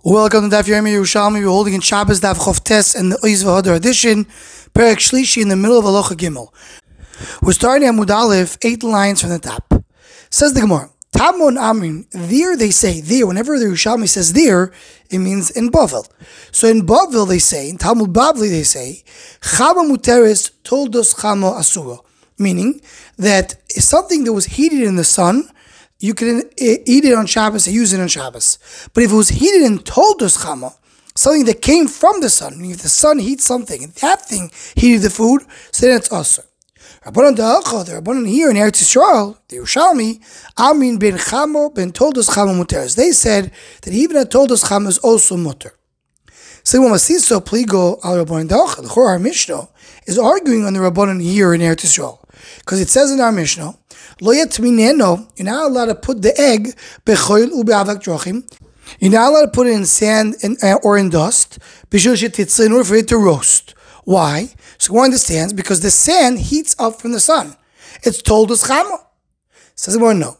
Welcome to Daf Yomi Yerushalmi. We're holding in Shabbos Daf Chof Tes and the Oiz V'Hadar edition, Perek Shlishi in the middle of Halacha Gimel. We're starting at Mud Aleph, 8 lines from the top. Says the Gemara, Tamon Amrin, there they say, there, whenever the Yerushalmi says there, it means in Bavel. So in Bavel they say, in Talmud Bavli they say, Chama Muteres Toldos Chama Asura, meaning that something that was heated in the sun, you can eat it on Shabbos or use it on Shabbos. But if it was heated in Toldos Chama, something that came from the sun, meaning if the sun heats something and that thing heated the food, so then it's asur. Rabbanan Da'acha, the Rabbanan here in Eretz Yisrael, the Yerushalmi, Amin ben Chama ben Toldos Chama muteres. They said that even a Toldos Chama is also muter. So when Masiso pligo al Rabbanan Da'acha, the Chor our Mishnah is arguing on the Rabbanan here in Eretz Yisrael. Because it says in our Mishnah, Lo yatmineno, you're not allowed to put the egg bechoil ubeavak drochim. You're not allowed to put it in sand or in dust, in order for it to roast. Why? So one understands, because the sand heats up from the sun. It's Toldos Chama. Says the one, no.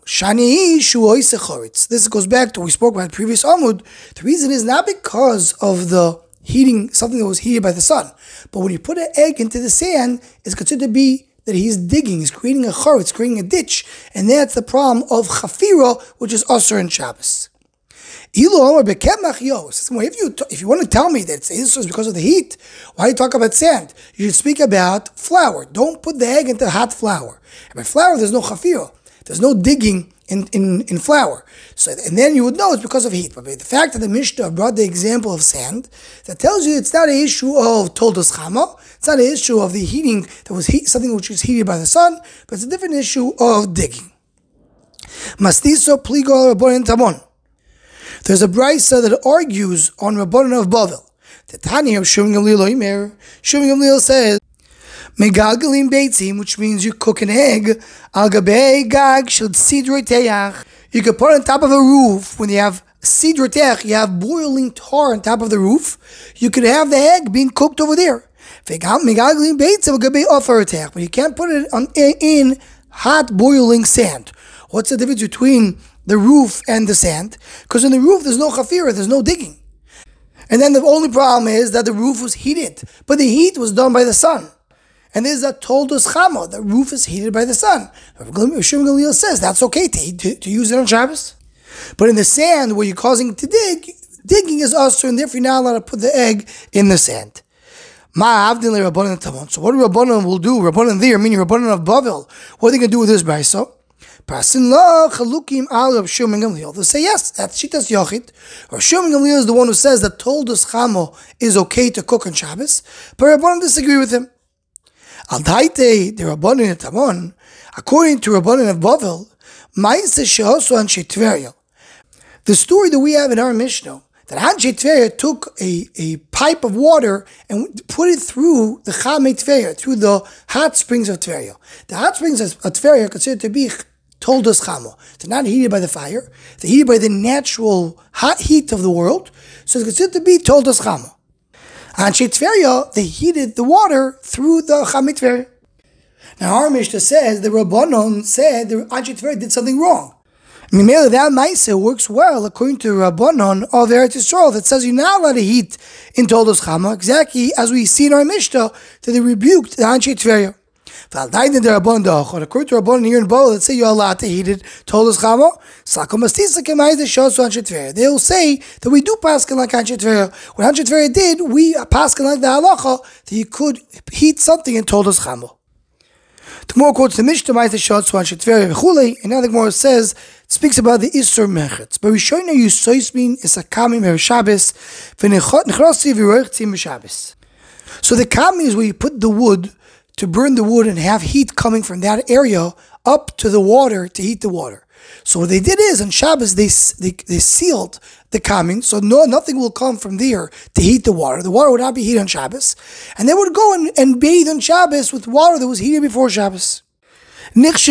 This goes back to what we spoke about in the previous Amud. The reason is not because of the heating, something that was heated by the sun. But when you put an egg into the sand, it's considered to be that he's digging, he's creating a choritz, creating a ditch, and that's the problem of chafira, which is asur and Shabbos. If you want to tell me that it's because of the heat, why you talk about sand? You should speak about flour. Don't put the egg into hot flour. And by flour, there's no chafira. There's no digging in flour. So, and then you would know it's because of heat. But the fact that the Mishnah brought the example of sand, that tells you it's not an issue of Toldos Chama. It's not an issue of the heating that was something which was heated by the sun, but it's a different issue of digging. Mastiso pligo Rabbanan Tamon. There's a brisa that argues on Rabbanan of Bavel. The Tanya of Shimon Gamliel Oimer. Shimon Gamliel says, Megalgalim beitzim, which means you cook an egg, al gabei gag shel sidrei teach. You can put it on top of a roof. When you have sidrei teach, you have boiling tar on top of the roof. You could have the egg being cooked over there. Megalgalim beitzim al gabei ofar teach, but you can't put it in hot boiling sand. What's the difference between the roof and the sand? Because in the roof there's no chafira, there's no digging. And then the only problem is that the roof was heated, but the heat was done by the sun. And there's a Toldos Chama, the roof is heated by the sun. Shimon Gamliel says that's okay to use it on Shabbos. But in the sand, where you're causing it to digging is asur, and therefore you're not allowed to put the egg in the sand. So what Rabbanan will do, Rabbanan there, meaning Rabbanan of Bavel, what are they going to do with this brisa? They'll say yes, that's Shitas Yochid. Or Shimon Gamliel is the one who says that Toldos Chama is okay to cook on Shabbos, but Rabbanan disagree with him. Al-Daite, the Rabbanan Tamon, according to Rabbanan of Bavel, the story that we have in our Mishnah, that Anshe Tveria took a pipe of water and put it through the Chamei Tveria, through the hot springs of Tveria. The hot springs of Tveria are considered to be Toldos Chama. They're not heated by the fire, they're heated by the natural hot heat of the world, so it's considered to be Toldos Chama. Anshe Tveria, they heated the water through the Chamei Tveria. Now our Mishnah says the Rabbanon said the Anshe Tveria did something wrong. Mimele, that Maisa works well according to Rabbanon of Eretz Yisrael that says you're not allowed to heat in Toldos Chama, exactly as we see in our Mishnah that they rebuked the Anshe Tveria. According to Rabbanon here in Bavel, let's say you're allowed to heat it Toldos Chama. They'll say that we do paskin like Anshe Tveria. What Anshe Tveria did, we paskin like the halacha that you could heat something in Toldos Chama. The Gemara quotes the Mishnah, and now the Gemara says, speaks about the Isur Mechetz. But Rishoyna Yusoismin is a Kamim Erev Shabbos, v'nechrasi v'roichtzim b'Shabbos. So the Kamim is where you put the wood, to burn the wood and have heat coming from that area up to the water to heat the water. So what they did is on Shabbos they sealed the kamim, so nothing will come from there to heat the water. The water would not be heated on Shabbos, and they would go and bathe on Shabbos with water that was heated before Shabbos. Then was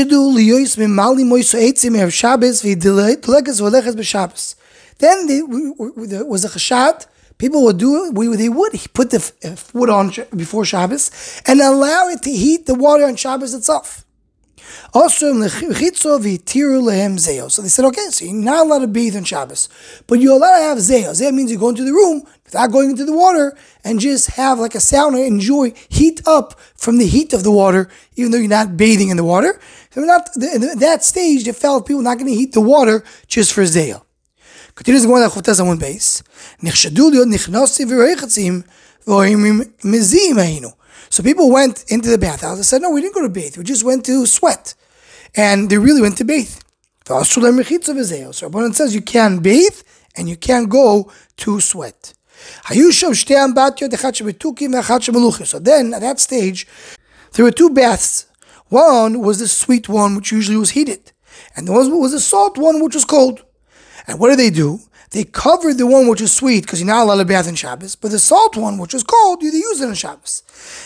a chashad. People would do it. They would put the wood on before Shabbos and allow it to heat the water on Shabbos itself. Also, so they said, okay, so you're not allowed to bathe on Shabbos, but you're allowed to have zeo. Zeo means you go into the room without going into the water and just have like a sauna, enjoy, heat up from the heat of the water, even though you're not bathing in the water. So in that stage, they felt people not going to heat the water just for zeo. Continues going to Chotas Amud Beis. So people went into the bathhouse and said, no, we didn't go to bathe. We just went to sweat. And they really went to bathe. So Rabbanan says you can bathe and you can go to sweat. So then at that stage, there were two baths. One was the sweet one, which usually was heated. And the other was the salt one, which was cold. And what do? They covered the one which is sweet because you're not allowed to bath in Shabbos, but the salt one, which is cold, you use it on Shabbos.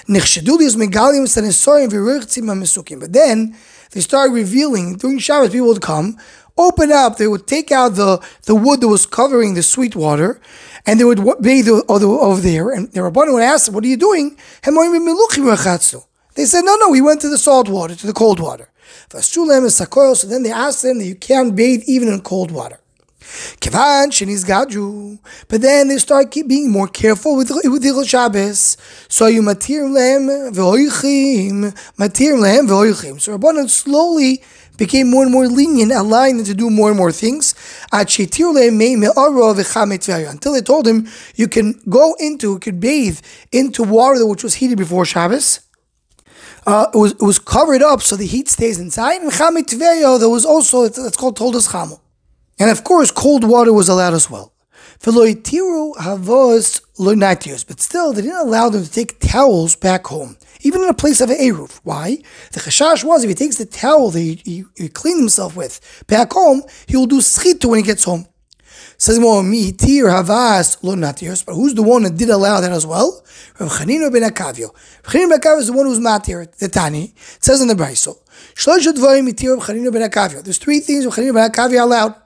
But then they started revealing, during Shabbos, people would come, open up, they would take out the wood that was covering the sweet water, and they would bathe over there, and the Rabbanan would ask them, what are you doing? They said, no, we went to the salt water, to the cold water. So then they asked them that you can't bathe even in cold water. But then they start being more careful with Hilchot Shabbos. So you matir lehem ve'oichim. So Rabbanan slowly became more and more lenient, allowing them to do more and more things. Until they told him you can bathe into water which was heated before Shabbos. It was covered up so the heat stays inside. And Chamet Tveria, there was also, it's called Toldos Chamo. And of course, cold water was allowed as well. But still, they didn't allow them to take towels back home, even in a place of an eruv. Why? The chashash was if he takes the towel that he cleaned himself with back home, he will do schita when he gets home. Says more, but who's the one that did allow that as well? Rav Chanina ben Akavio. Rav Chanina ben Akavio is the one who's matir. The Tani, it says in the Braiso. There's three things Rav Chanina ben Akavio allowed.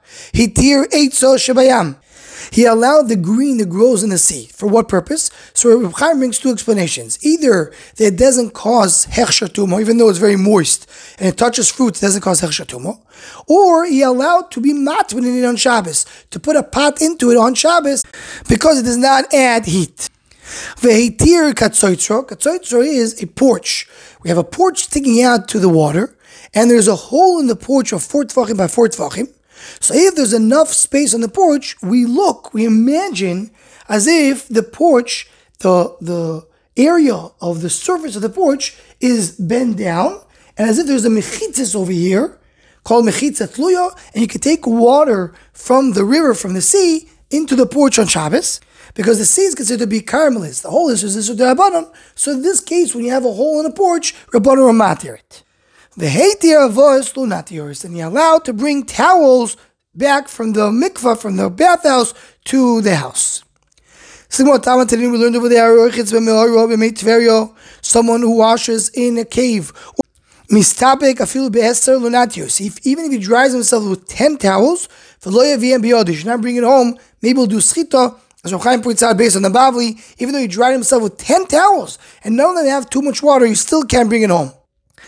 He allowed the green that grows in the sea. For what purpose? So Rav Chaim brings two explanations. Either that it doesn't cause hechsher tumah, even though it's very moist, and it touches fruit, it doesn't cause hechsher tumah. Or he allowed to be matwin in it on Shabbos, to put a pot into it on Shabbos, because it does not add heat. Vehitir katzoitro. Katzoitro is a porch. We have a porch sticking out to the water, and there's a hole in the porch of 4 tefachim by 4 tefachim. So if there's enough space on the porch, we imagine as if the porch, the area of the surface of the porch is bent down, and as if there's a mechitzas over here, called mechitza tluya, and you can take water from the river, from the sea, into the porch on Shabbos, because the sea is considered to be caramelized. The hole is the Rabbanan. So in this case, when you have a hole in a porch, Rabbanan will matir it. The heitir avois lo natiros, and you're allowed to bring towels back from the mikvah, from the bathhouse, to the house. We learned over there, someone who washes in a cave. Even if he dries himself with 10 towels, he should not bring it home. Maybe he'll do schita, as Rav Chaim points out based on the Bavli. Even though he dried himself with 10 towels, and none of them have too much water, you still can't bring it home.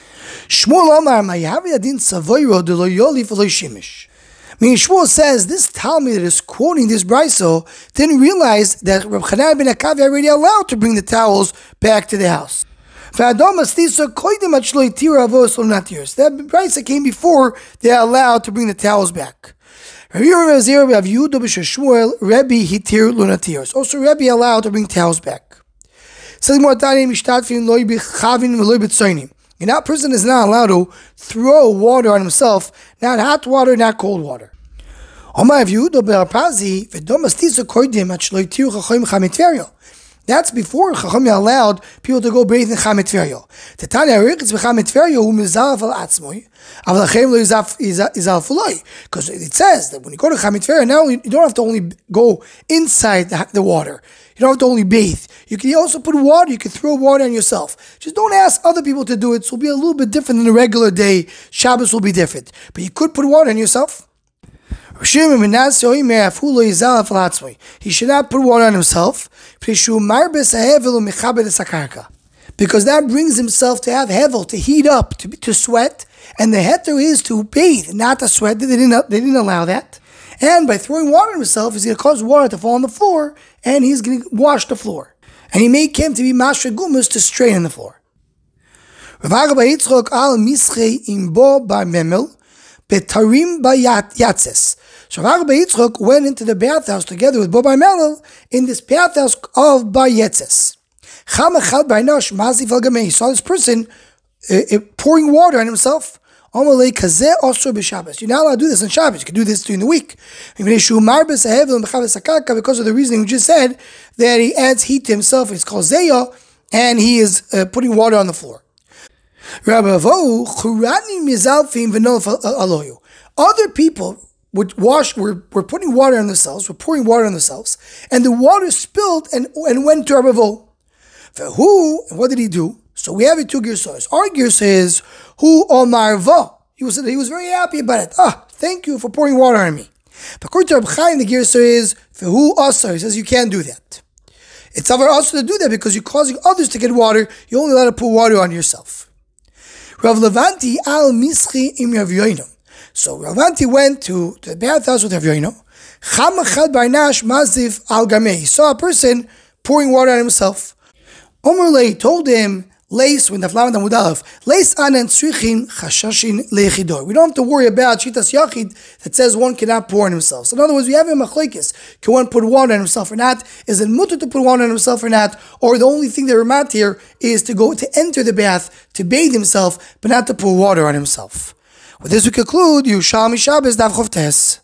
Meaning Shmuel says this Talmud that is quoting this Braiso didn't realize that Rav Chanina ben Akavia already allowed to bring the towels back to the house. That Braiso came before they are allowed to bring the towels back. Also Rebbe allowed to bring towels back. And that person is not allowed to throw water on himself, not hot water, not cold water. That's before Chachamim allowed people to go bathe in Chamet Tveria. Because it says that when you go to Chamet Tveria, now you don't have to only go inside the water. You don't have to only bathe. You can also put water. You can throw water on yourself. Just don't ask other people to do it. So it'll be a little bit different than a regular day. Shabbos will be different. But you could put water on yourself. He should not put water on himself because because that brings himself to have hevel, to heat up, to sweat, and the heter is to bathe, not to sweat. They didn't allow that. And by throwing water on himself, he's going to cause water to fall on the floor, and he's going to wash the floor. And he made him to be mashre gumus, to strain on the floor. Rav Agha bar Yitzchok al mischei imbo bar memel betarim bayatzes. So Rav Agha bar Yitzchok went into the bathhouse together with Bo bar Memel in this bathhouse of Bar Yetzes. Cham echad bar nosh mazif al gamei. He saw this person pouring water on himself. You're not allowed to do this on Shabbos. You can do this during the week. Because of the reasoning we just said, that he adds heat to himself. It's called zeya, and he is putting water on the floor. Other people were putting water on themselves, were pouring water on themselves, and the water spilled and went to Rabbi Vo. And what did he do? So we have it two girsahs. Our girsah is Hu Omar Va. He was very happy about it. Thank you for pouring water on me. But according to Reb Chaim, the girsah is Hu Asar. He says you can't do that. It's over also to do that because you're causing others to get water. You're only allowed to pour water on yourself. Rav Levanti al Mischi im Rav Yoino. So Rav Levanti went to the bathhouse with Rav Yoino. Cham echad bar nash mazif al gamei. He saw a person pouring water on himself. Omer told him, Leis, when the Flaman Amud Aleph, Leis anan tzrichin chashashin lechidor. We don't have to worry about Shitas Yachid that says one cannot pour on himself. So in other words, we have a machlokes. Can one put water on himself or not? Is it mutter to put water on himself or not? Or the only thing that we're mat here is to go to enter the bath, to bathe himself, but not to pour water on himself. With this we conclude Yerushalmi Shabbos Daf Chof Tes.